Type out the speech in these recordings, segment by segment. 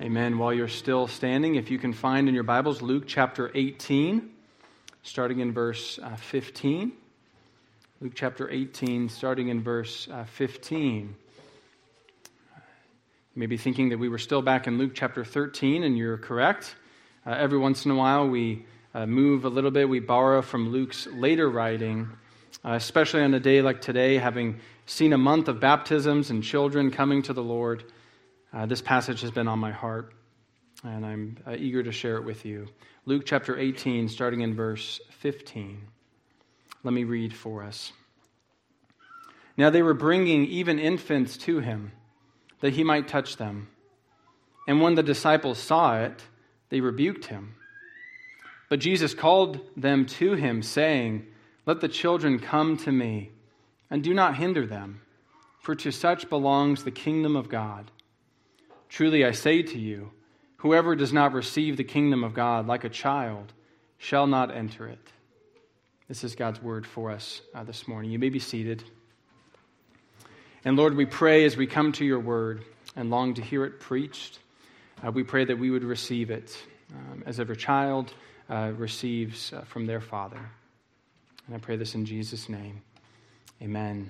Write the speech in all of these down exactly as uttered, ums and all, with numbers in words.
Amen. While you're still standing, if you can find in your Bibles Luke chapter eighteen, starting in verse uh, fifteen. Luke chapter eighteen, starting in verse uh, fifteen. You may be thinking that we were still back in Luke chapter thirteen, and you're correct. Uh, every once in a while, we uh, move a little bit. We borrow from Luke's later writing, uh, especially on a day like today, having seen a month of baptisms and children coming to the Lord. Uh, this passage has been on my heart, and I'm uh, eager to share it with you. Luke chapter eighteen, starting in verse fifteen. Let me read for us. Now they were bringing even infants to him, that he might touch them. And when the disciples saw it, they rebuked him. But Jesus called them to him, saying, "Let the children come to me, and do not hinder them, for to such belongs the kingdom of God. Truly I say to you, whoever does not receive the kingdom of God like a child shall not enter it." This is God's word for us uh, this morning. You may be seated. And Lord, we pray as we come to your word and long to hear it preached, uh, we pray that we would receive it um, as every child uh, receives uh, from their father. And I pray this in Jesus' name. Amen.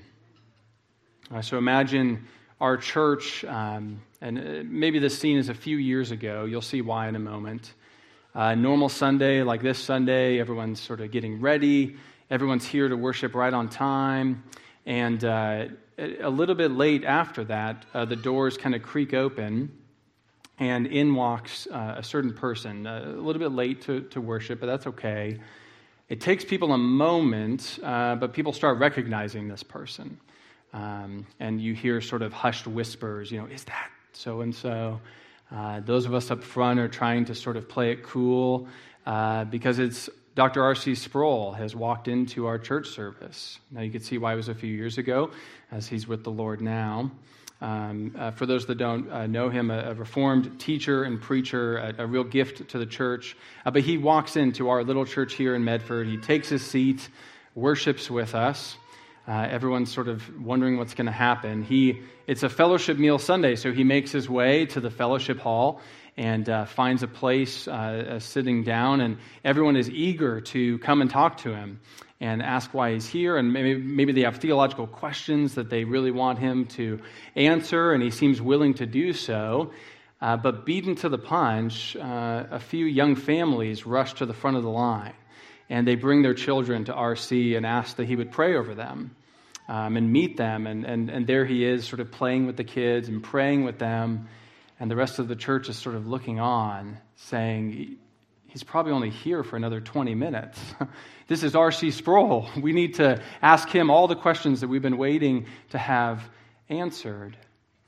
Uh, so imagine our church, um, and maybe this scene is a few years ago. You'll see why in a moment. Uh, normal Sunday, like this Sunday, everyone's sort of getting ready. Everyone's here to worship right on time. And uh, a little bit late after that, uh, the doors kind of creak open, and in walks uh, a certain person. Uh, a little bit late to, to worship, but that's okay. It takes people a moment, uh, but people start recognizing this person. Um, and you hear sort of hushed whispers, you know, "Is that so-and-so?" Uh, those of us up front are trying to sort of play it cool uh, because it's Doctor R C Sproul has walked into our church service. Now you can see why it was a few years ago, as he's with the Lord now. Um, uh, for those that don't uh, know him, a, a Reformed teacher and preacher, a, a real gift to the church. Uh, but he walks into our little church here in Medford. He takes his seat, worships with us. Uh, everyone's sort of wondering what's going to happen. He, it's a fellowship meal Sunday, so he makes his way to the fellowship hall and uh, finds a place uh, uh, sitting down, and everyone is eager to come and talk to him and ask why he's here, and maybe, maybe they have theological questions that they really want him to answer, and he seems willing to do so. Uh, but beaten to the punch, uh, a few young families rush to the front of the line, and they bring their children to R C and ask that he would pray over them um, and meet them. And, and, and there he is sort of playing with the kids and praying with them. And the rest of the church is sort of looking on, saying, "He's probably only here for another twenty minutes. This is R C Sproul. We need to ask him all the questions that we've been waiting to have answered."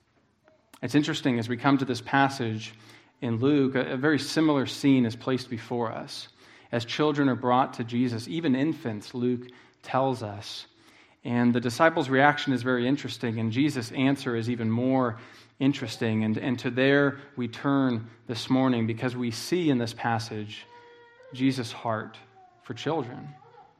It's interesting, as we come to this passage in Luke, a, a very similar scene is placed before us. As children are brought to Jesus, even infants, Luke tells us. And the disciples' reaction is very interesting, and Jesus' answer is even more interesting. And, and to there we turn this morning, because we see in this passage Jesus' heart for children.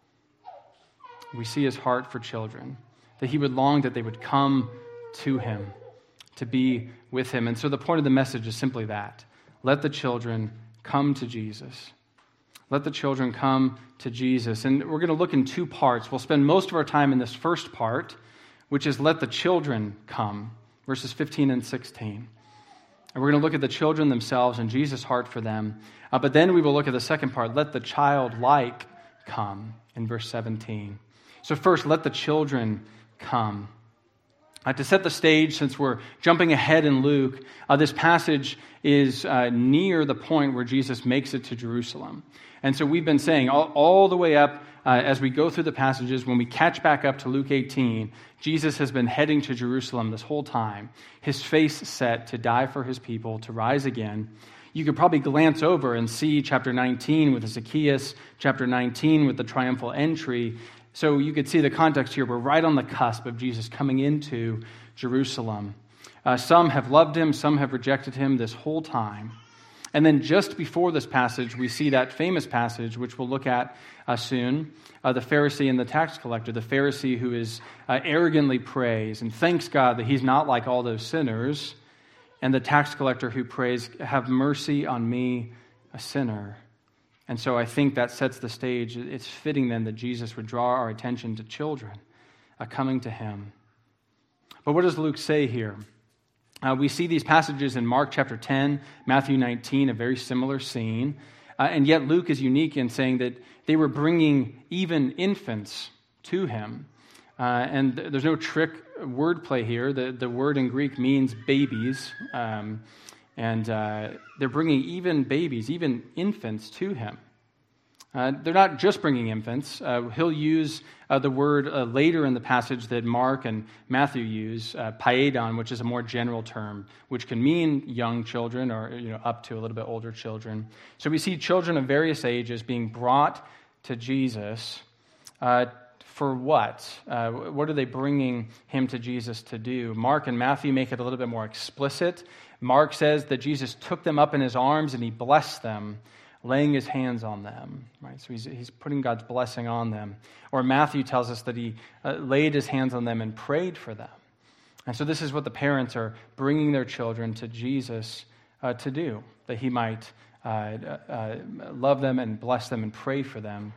We see his heart for children, that he would long that they would come to him, to be with him. And so the point of the message is simply that. Let the children come to Jesus. Let the children come to Jesus. And we're going to look in two parts. We'll spend most of our time in this first part, which is let the children come, verses fifteen and sixteen. And we're going to look at the children themselves and Jesus' heart for them. Uh, but then we will look at the second part, let the childlike come, in verse seventeen. So first, let the children come. Uh, to set the stage, since we're jumping ahead in Luke, uh, this passage is uh, near the point where Jesus makes it to Jerusalem. And so we've been saying all, all the way up uh, as we go through the passages, when we catch back up to Luke eighteen, Jesus has been heading to Jerusalem this whole time, his face set to die for his people, to rise again. You could probably glance over and see chapter nineteen with Zacchaeus, chapter nineteen with the triumphal entry. So you could see the context here. We're right on the cusp of Jesus coming into Jerusalem. Uh, some have loved him, some have rejected him this whole time. And then just before this passage, we see that famous passage, which we'll look at uh, soon, uh, the Pharisee and the tax collector, the Pharisee who is uh, arrogantly praised and thanks God that he's not like all those sinners. and the tax collector who prays, "Have mercy on me, a sinner." And so I think that sets the stage. It's fitting then that Jesus would draw our attention to children uh, coming to him. But what does Luke say here? Uh, we see these passages in Mark chapter ten, Matthew nineteen, a very similar scene. Uh, and yet Luke is unique in saying that they were bringing even infants to him. Uh, and th- there's no trick wordplay here. The, the word in Greek means babies. Um, and uh, they're bringing even babies, even infants to him. Uh, they're not just bringing infants. Uh, he'll use uh, the word uh, later in the passage that Mark and Matthew use, uh, paedon, which is a more general term, which can mean young children or you know up to a little bit older children. So we see children of various ages being brought to Jesus. Uh, for what? Uh, what are they bringing him to Jesus to do? Mark and Matthew make it a little bit more explicit. Mark says that Jesus took them up in his arms and he blessed them, laying his hands on them, right? So he's, he's putting God's blessing on them. Or Matthew tells us that he uh, laid his hands on them and prayed for them. And so this is what the parents are bringing their children to Jesus uh, to do, that he might uh, uh, love them and bless them and pray for them.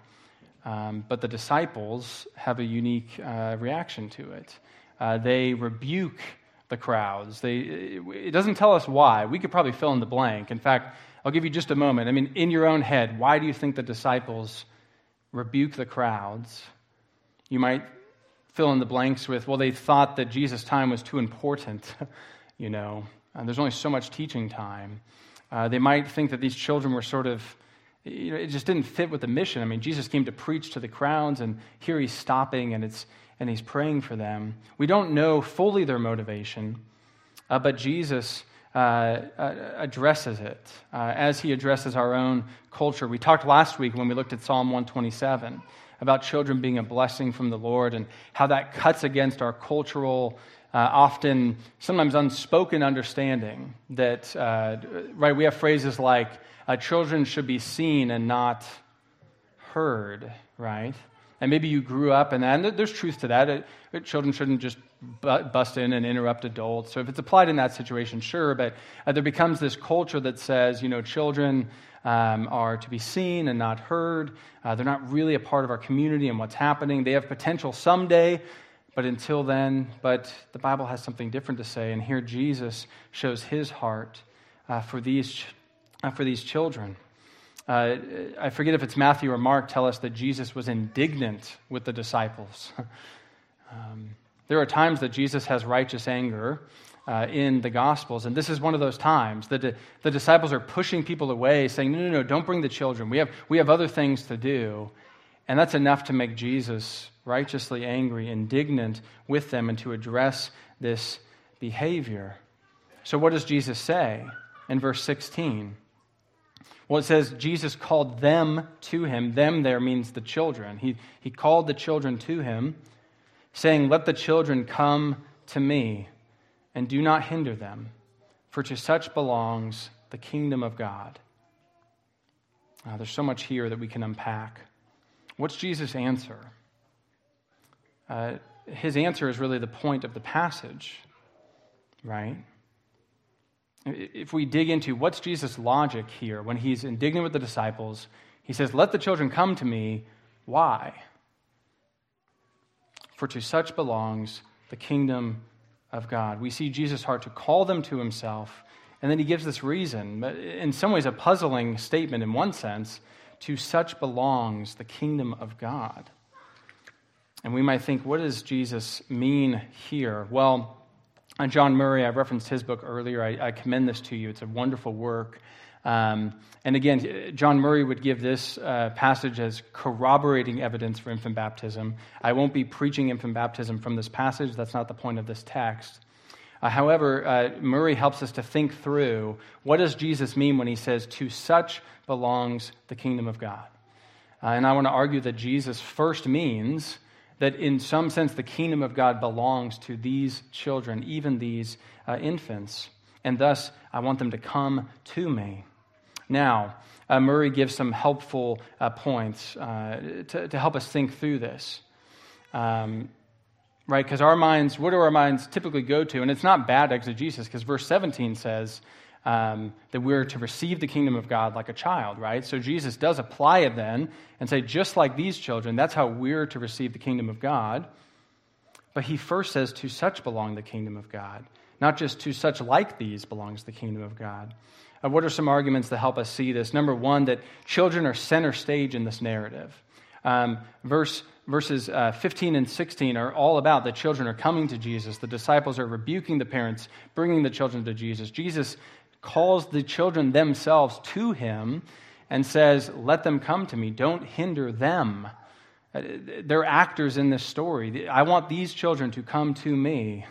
Um, but the disciples have a unique uh, reaction to it. Uh, they rebuke the crowds. They, it doesn't tell us why. We could probably fill in the blank. In fact, I'll give you just a moment. I mean, in your own head, why do you think the disciples rebuke the crowds? You might fill in the blanks with, well, they thought that Jesus' time was too important, you know, and there's only so much teaching time. Uh, they might think that these children were sort of, you know, it just didn't fit with the mission. I mean, Jesus came to preach to the crowds, and here he's stopping, and it's and he's praying for them. We don't know fully their motivation, uh, but Jesus Uh, uh, addresses it uh, as he addresses our own culture. We talked last week when we looked at Psalm one twenty-seven about children being a blessing from the Lord and how that cuts against our cultural, uh, often, sometimes unspoken understanding that, uh, right, we have phrases like, uh, children should be seen and not heard, right? And maybe you grew up in that, and there's truth to that. It, it, children shouldn't just bust in and interrupt adults. So if it's applied in that situation, sure, but uh, there becomes this culture that says, you know, children um, are to be seen and not heard. Uh, they're not really a part of our community and what's happening. They have potential someday, but until then, but the Bible has something different to say, and here Jesus shows his heart uh, for these uh, for these children. Uh, I forget if it's Matthew or Mark tell us that Jesus was indignant with the disciples. um, there are times that Jesus has righteous anger uh, in the Gospels, and this is one of those times that the, the disciples are pushing people away, saying, no, no, no, don't bring the children. We have, we have other things to do. And that's enough to make Jesus righteously angry, indignant with them, and to address this behavior. So what does Jesus say in verse sixteen? Well, it says Jesus called them to him. Them there means the children. He, he called the children to him, saying, let the children come to me, and do not hinder them, for to such belongs the kingdom of God. Uh, there's so much here that we can unpack. What's Jesus' answer? Uh, his answer is really the point of the passage, right? If we dig into what's Jesus' logic here, when he's indignant with the disciples, he says, let the children come to me. Why? For to such belongs the kingdom of God. We see Jesus' heart to call them to himself, and then he gives this reason, but in some ways a puzzling statement in one sense, to such belongs the kingdom of God. And we might think, what does Jesus mean here? Well, John Murray, I referenced his book earlier. I, I commend this to you. It's a wonderful work. Um, and again, John Murray would give this uh, passage as corroborating evidence for infant baptism. I won't be preaching infant baptism from this passage. That's not the point of this text. Uh, however, uh, Murray helps us to think through, what does Jesus mean when he says, to such belongs the kingdom of God? Uh, and I want to argue that Jesus first means that in some sense the kingdom of God belongs to these children, even these uh, infants. And thus, I want them to come to me. Now, uh, Murray gives some helpful uh, points uh, to, to help us think through this. Um, right? Because our minds, what do our minds typically go to? And it's not bad exegesis, because verse seventeen says um, that we're to receive the kingdom of God like a child, right? So Jesus does apply it then and say, just like these children, that's how we're to receive the kingdom of God. But he first says, to such belong the kingdom of God. Not just to such like these belongs the kingdom of God. Uh, what are some arguments that help us see this? Number one, that children are center stage in this narrative. Um, verse Verses uh, fifteen and sixteen are all about the children are coming to Jesus. The disciples are rebuking the parents, bringing the children to Jesus. Jesus calls the children themselves to him and says, let them come to me. Don't hinder them. Uh, they're actors in this story. I want these children to come to me.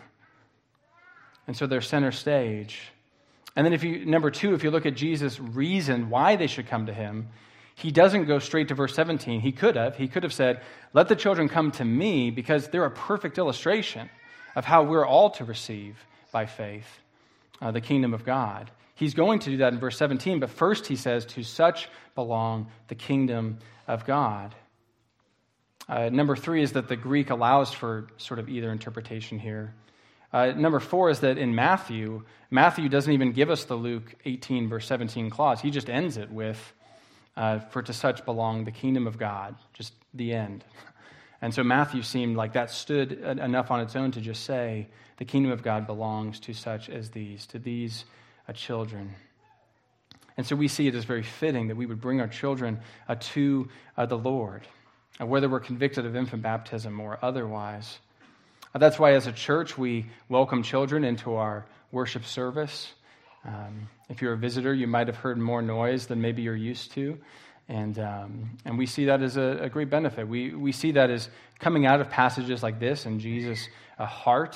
And so they're center stage. And then if you, number two, if you look at Jesus' reason why they should come to him, he doesn't go straight to verse seventeen. He could have. He could have said, let the children come to me, because they're a perfect illustration of how we're all to receive by faith uh, the kingdom of God. He's going to do that in verse seventeen, but first he says, to such belong the kingdom of God. Uh, number three is that the Greek allows for sort of either interpretation here. Uh, number four is that in Matthew, Matthew doesn't even give us the Luke eighteen, verse seventeen clause. He just ends it with, Uh, for to such belong the kingdom of God, just the end. And so Matthew seemed like that stood enough on its own to just say, the kingdom of God belongs to such as these, to these uh, children. And so we see it as very fitting that we would bring our children uh, to uh, the Lord, uh, whether we're convicted of infant baptism or otherwise. Uh, that's why as a church we welcome children into our worship service. Um, if you're a visitor, you might have heard more noise than maybe you're used to, and um, and we see that as a, a great benefit. We we see that as coming out of passages like this in Jesus' uh, heart.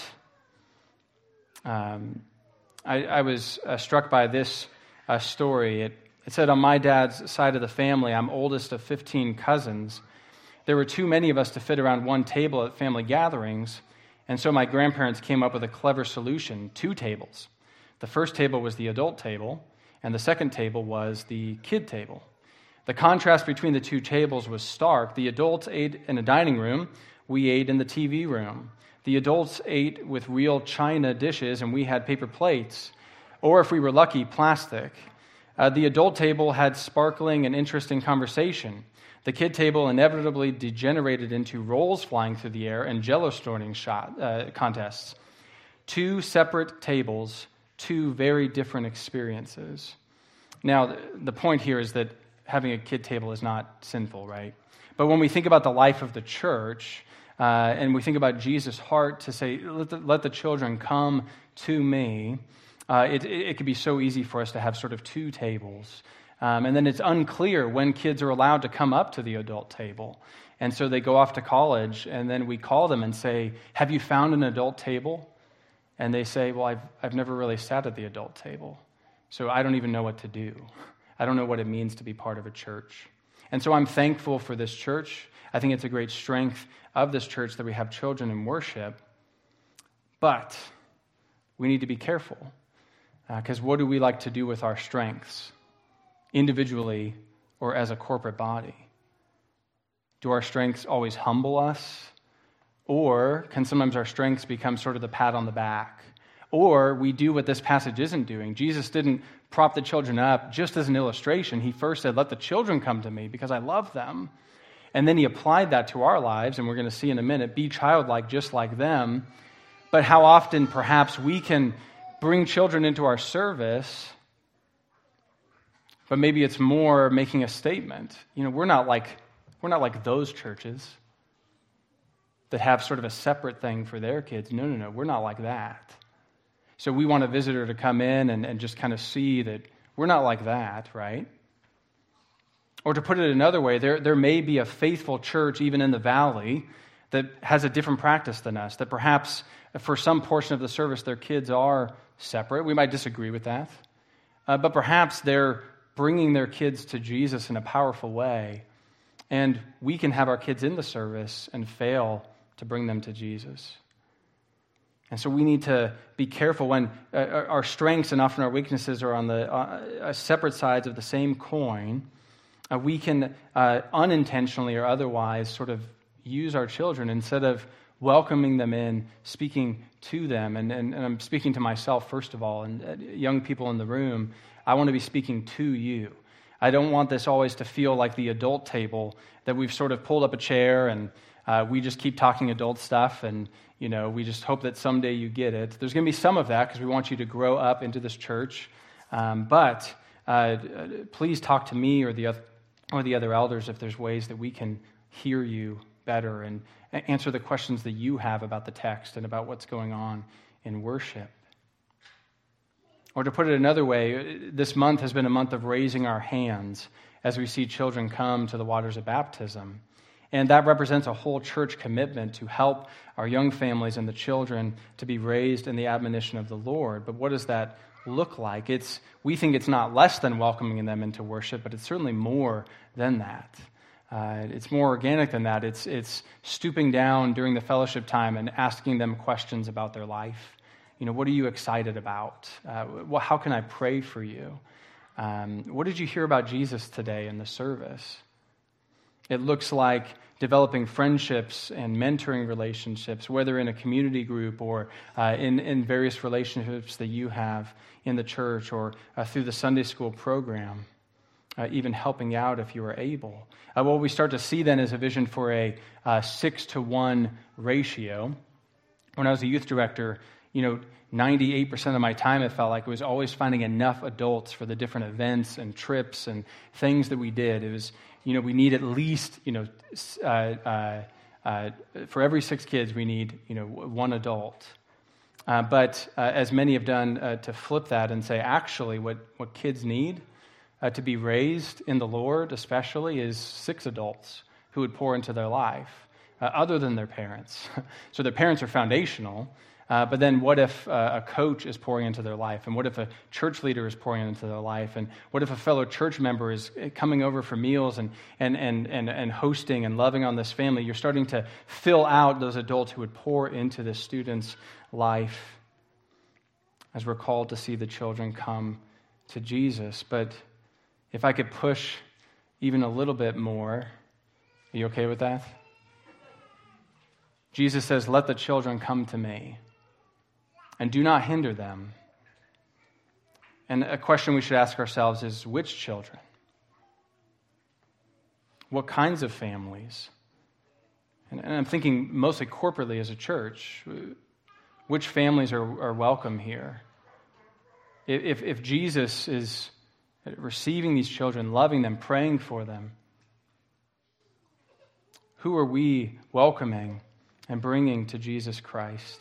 Um, I, I was uh, struck by this uh, story. It, it said, on my dad's side of the family, I'm oldest of fifteen cousins. There were too many of us to fit around one table at family gatherings, and so my grandparents came up with a clever solution: two tables. The first table was the adult table, and the second table was the kid table. The contrast between the two tables was stark. The adults ate in a dining room. We ate in the T V room. The adults ate with real china dishes, and we had paper plates, or if we were lucky, plastic. Uh, the adult table had sparkling and interesting conversation. The kid table inevitably degenerated into rolls flying through the air and Jell-O snorting shot uh, contests. Two separate tables, two very different experiences. Now, the point here is that having a kid table is not sinful, right? But when we think about the life of the church, uh, and we think about Jesus' heart to say, let the, let the children come to me, uh, it, it, it could be so easy for us to have sort of two tables. Um, and then it's unclear when kids are allowed to come up to the adult table. And so they go off to college, and then we call them and say, have you found an adult table? And they say, well, I've, I've never really sat at the adult table, so I don't even know what to do. I don't know what it means to be part of a church. And so I'm thankful for this church. I think it's a great strength of this church that we have children in worship. But we need to be careful, because uh, what do we like to do with our strengths, individually or as a corporate body? Do our strengths always humble us? Or can sometimes our strengths become sort of the pat on the back? Or we do what this passage isn't doing. Jesus didn't prop the children up just as an illustration. He first said, let the children come to me because I love them. And then he applied that to our lives, and we're going to see in a minute, be childlike just like them. But how often perhaps we can bring children into our service, but maybe it's more making a statement. You know, we're not like we're not like those churches that have sort of a separate thing for their kids. No, no, no, we're not like that. So we want a visitor to come in and, and just kind of see that we're not like that, right? Or to put it another way, there, there may be a faithful church even in the valley that has a different practice than us, that perhaps for some portion of the service their kids are separate. We might disagree with that. Uh, but perhaps they're bringing their kids to Jesus in a powerful way, and we can have our kids in the service and fail to bring them to Jesus. And so we need to be careful when uh, our strengths and often our weaknesses are on the uh, separate sides of the same coin. Uh, we can uh, unintentionally or otherwise sort of use our children instead of welcoming them in, speaking to them. And, and, and I'm speaking to myself, first of all, and uh, young people in the room, I want to be speaking to you. I don't want this always to feel like the adult table, that we've sort of pulled up a chair and uh, we just keep talking adult stuff, and you know, we just hope that someday you get it. There's going to be some of that because we want you to grow up into this church. Um, but uh, please talk to me or the other, or the other elders if there's ways that we can hear you better and answer the questions that you have about the text and about what's going on in worship. Or to put it another way, this month has been a month of raising our hands as we see children come to the waters of baptism. And that represents a whole church commitment to help our young families and the children to be raised in the admonition of the Lord. But what does that look like? It's we think it's not less than welcoming them into worship, but it's certainly more than that. Uh, it's more organic than that. It's it's stooping down during the fellowship time and asking them questions about their life. You know, what are you excited about? Uh, well, how can I pray for you? Um, what did you hear about Jesus today in the service? It looks like developing friendships and mentoring relationships, whether in a community group or uh, in, in various relationships that you have in the church or uh, through the Sunday school program, uh, even helping out if you are able. Uh, what we start to see then is a vision for a uh, six to one ratio. When I was a youth director, you know, ninety-eight percent of my time, it felt like it was always finding enough adults for the different events and trips and things that we did. It was, you know, we need at least, you know, uh, uh, uh, for every six kids, we need, you know, one adult. Uh, but uh, as many have done uh, to flip that and say, actually, what, what kids need uh, to be raised in the Lord, especially, is six adults who would pour into their life, uh, other than their parents. So their parents are foundational. Uh, but then what if uh, a coach is pouring into their life? And what if a church leader is pouring into their life? And what if a fellow church member is coming over for meals and and and and, and hosting and loving on this family? You're starting to fill out those adults who would pour into this student's life as we're called to see the children come to Jesus. But if I could push even a little bit more, are you okay with that? Jesus says, "Let the children come to me, and do not hinder them." And a question we should ask ourselves is, which children? What kinds of families? And, and I'm thinking mostly corporately as a church. Which families are, are welcome here? If, if Jesus is receiving these children, loving them, praying for them, who are we welcoming and bringing to Jesus Christ?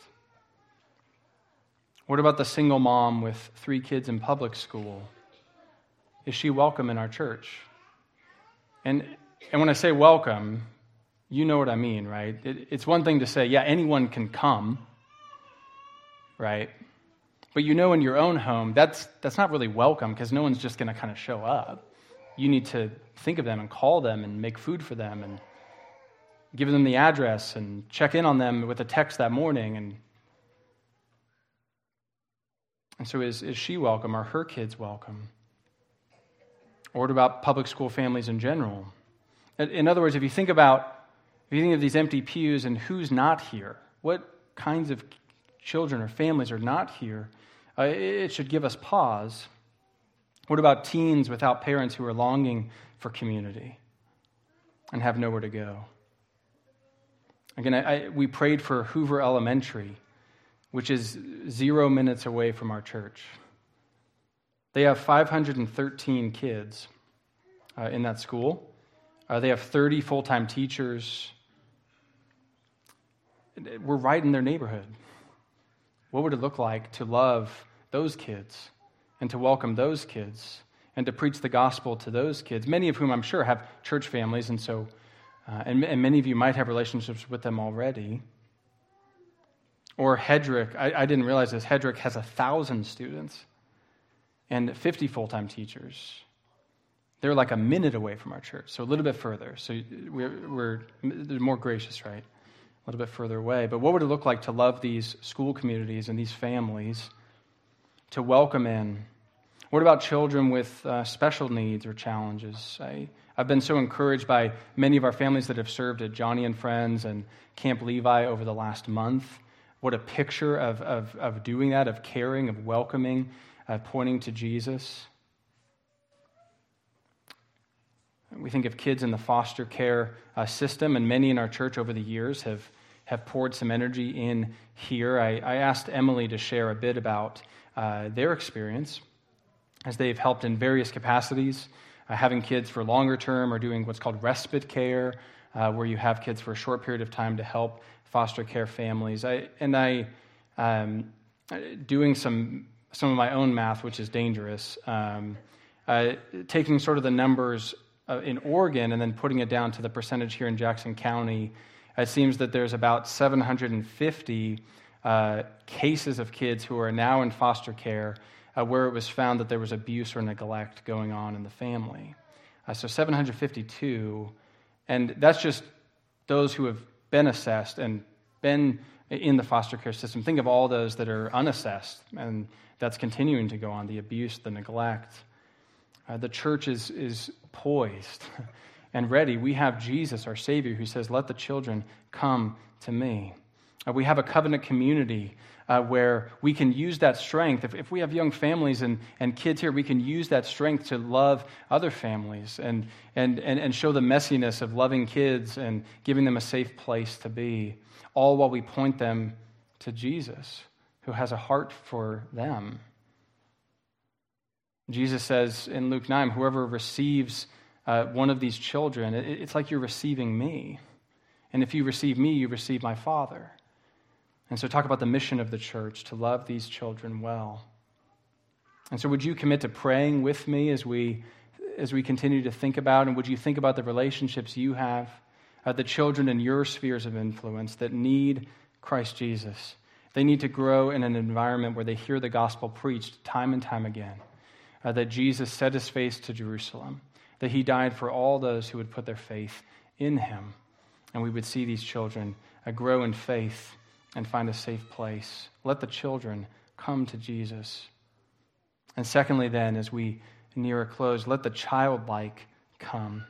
What about the single mom with three kids in public school? Is she welcome in our church? And and when I say welcome, you know what I mean, right? It, it's one thing to say, yeah, anyone can come, right? But you know in your own home, that's that's not really welcome because no one's just going to kind of show up. You need to think of them and call them and make food for them and give them the address and check in on them with a text that morning. And And so is, is she welcome? Are her kids welcome? Or what about public school families in general? In other words, if you think about, if you think of these empty pews and who's not here, what kinds of children or families are not here, uh, it should give us pause. What about teens without parents who are longing for community and have nowhere to go? Again, I, I, we prayed for Hoover Elementary, which is zero minutes away from our church. They have five hundred thirteen kids uh, in that school. Uh, they have thirty full-time teachers. We're right in their neighborhood. What would it look like to love those kids and to welcome those kids and to preach the gospel to those kids, many of whom I'm sure have church families, and so uh, and, and many of you might have relationships with them already. Or Hedrick, I, I didn't realize this, Hedrick has a thousand students and fifty full-time teachers. They're like a minute away from our church, so a little bit further. So we're, we're more gracious, right? A little bit further away. But what would it look like to love these school communities and these families, to welcome in? What about children with uh, special needs or challenges? I, I've been so encouraged by many of our families that have served at Johnny and Friends and Camp Levi over the last month. What a picture of, of, of doing that, of caring, of welcoming, uh, pointing to Jesus. We think of kids in the foster care uh, system, and many in our church over the years have, have poured some energy in here. I, I asked Emily to share a bit about uh, their experience as they've helped in various capacities, uh, having kids for longer term or doing what's called respite care, uh, where you have kids for a short period of time to help foster care families. I, and I, um, doing some some of my own math, which is dangerous, um, uh, taking sort of the numbers uh, in Oregon and then putting it down to the percentage here in Jackson County, it seems that there's about seven hundred fifty uh, cases of kids who are now in foster care uh, where it was found that there was abuse or neglect going on in the family. Uh, so seven hundred fifty-two, and that's just those who have been assessed and been in the foster care system. Think of all those that are unassessed, and that's continuing to go on, the abuse, the neglect. Uh, the church is, is poised and ready. We have Jesus, our Savior, who says, let the children come to me. Uh, we have a covenant community uh, where we can use that strength. If, if we have young families and, and kids here, we can use that strength to love other families and, and, and, and show the messiness of loving kids and giving them a safe place to be, all while we point them to Jesus, who has a heart for them. Jesus says in Luke nine, whoever receives uh, one of these children, it, it's like you're receiving me. And if you receive me, you receive my Father. And so talk about the mission of the church, to love these children well. And so would you commit to praying with me as we as we continue to think about, and would you think about the relationships you have, uh, the children in your spheres of influence that need Christ Jesus. They need to grow in an environment where they hear the gospel preached time and time again, uh, that Jesus set his face to Jerusalem, that he died for all those who would put their faith in him. And we would see these children uh, grow in faith and find a safe place. Let the children come to Jesus. And secondly then, as we near a close, let the childlike come.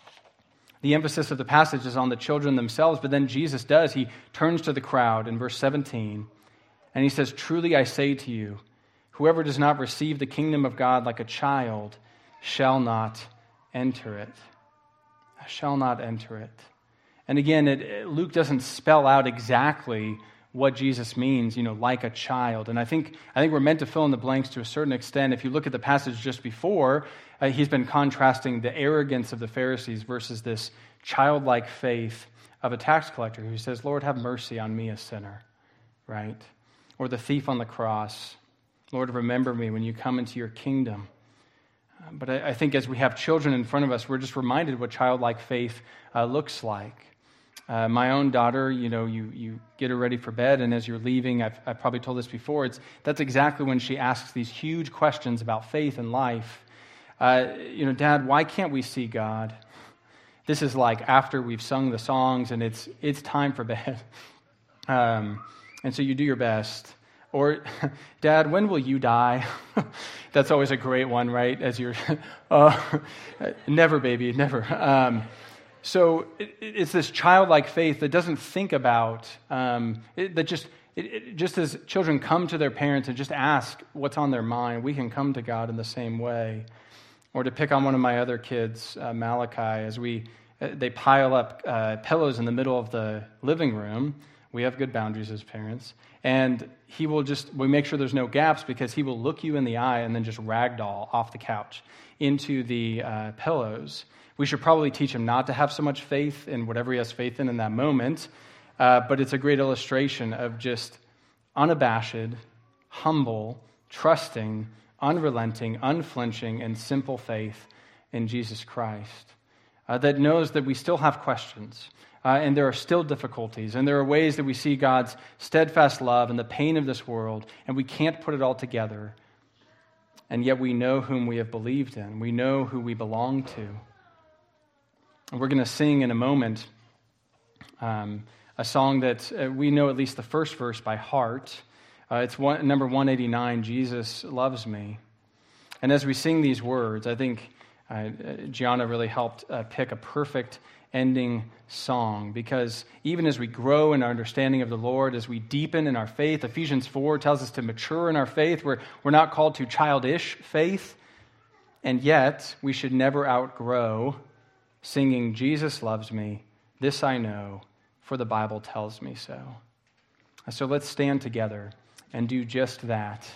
The emphasis of the passage is on the children themselves, but then Jesus does. He turns to the crowd in verse seventeen, and he says, truly I say to you, whoever does not receive the kingdom of God like a child shall not enter it. Shall not enter it. And again, it, Luke doesn't spell out exactly what Jesus means, you know, like a child. And I think I think we're meant to fill in the blanks to a certain extent. If you look at the passage just before, uh, he's been contrasting the arrogance of the Pharisees versus this childlike faith of a tax collector who says, Lord, have mercy on me, a sinner, right? Or the thief on the cross, Lord, remember me when you come into your kingdom. Uh, but I, I think as we have children in front of us, we're just reminded what childlike faith uh, looks like. Uh, my own daughter, you know, you, you get her ready for bed, and as you're leaving, I've, I've probably told this before, it's that's exactly when she asks these huge questions about faith and life. Uh, you know, Dad, why can't we see God? This is like after we've sung the songs, and it's it's time for bed. Um, and so you do your best. Or, Dad, when will you die? That's always a great one, right? As you're, uh, never, baby, never. Um, So it's this childlike faith that doesn't think about, um, it, that just it, it, just as children come to their parents and just ask what's on their mind, we can come to God in the same way. Or to pick on one of my other kids, uh, Malachi, as we they pile up uh, pillows in the middle of the living room. We have good boundaries as parents. And he will just, we make sure there's no gaps because he will look you in the eye and then just ragdoll off the couch into the uh, pillows. We should probably teach him not to have so much faith in whatever he has faith in in that moment, uh, but it's a great illustration of just unabashed, humble, trusting, unrelenting, unflinching, and simple faith in Jesus Christ uh, that knows that we still have questions, uh, and there are still difficulties, and there are ways that we see God's steadfast love and the pain of this world, and we can't put it all together, and yet we know whom we have believed in. We know who we belong to. And we're going to sing in a moment um, a song that uh, we know at least the first verse by heart. Uh, it's one, number one eighty-nine, Jesus Loves Me. And as we sing these words, I think Uh, Gianna really helped uh, pick a perfect ending song, because even as we grow in our understanding of the Lord, as we deepen in our faith, Ephesians four tells us to mature in our faith. We're, we're not called to childish faith, and yet we should never outgrow singing, Jesus loves me, this I know, for the Bible tells me so. So let's stand together and do just that